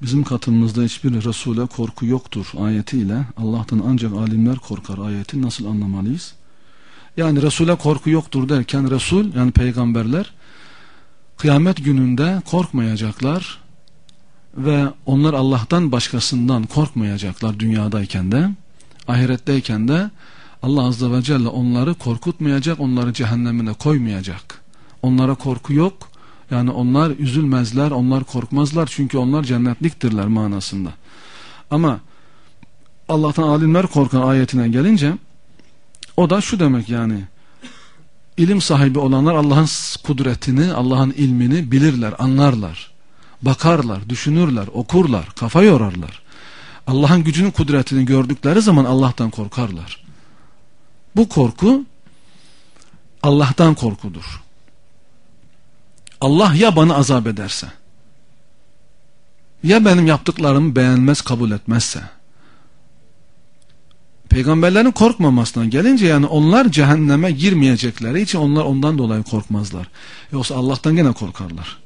bizim katımızda hiçbir Resul'e korku yoktur ayetiyle Allah'tan ancak alimler korkar ayeti nasıl anlamalıyız? Yani Resul'e korku yoktur derken Resul yani peygamberler kıyamet gününde korkmayacaklar ve onlar Allah'tan başkasından korkmayacaklar dünyadayken de, ahiretteyken de Allah Azze ve Celle onları korkutmayacak, onları cehennemine koymayacak. Onlara korku yok. Yani onlar üzülmezler, onlar korkmazlar çünkü onlar cennetliktirler manasında. Ama Allah'tan alimler korkan ayetine gelince o da şu demek yani ilim sahibi olanlar Allah'ın kudretini, Allah'ın ilmini bilirler, anlarlar, bakarlar, düşünürler, okurlar, kafa yorarlar. Allah'ın gücünün kudretini gördükleri zaman Allah'tan korkarlar. Bu korku Allah'tan korkudur. Allah ya bana azap ederse, ya benim yaptıklarımı beğenmez, kabul etmezse. Peygamberlerin korkmamasına gelince yani onlar cehenneme girmeyecekleri için onlar ondan dolayı korkmazlar. Yoksa Allah'tan gene korkarlar.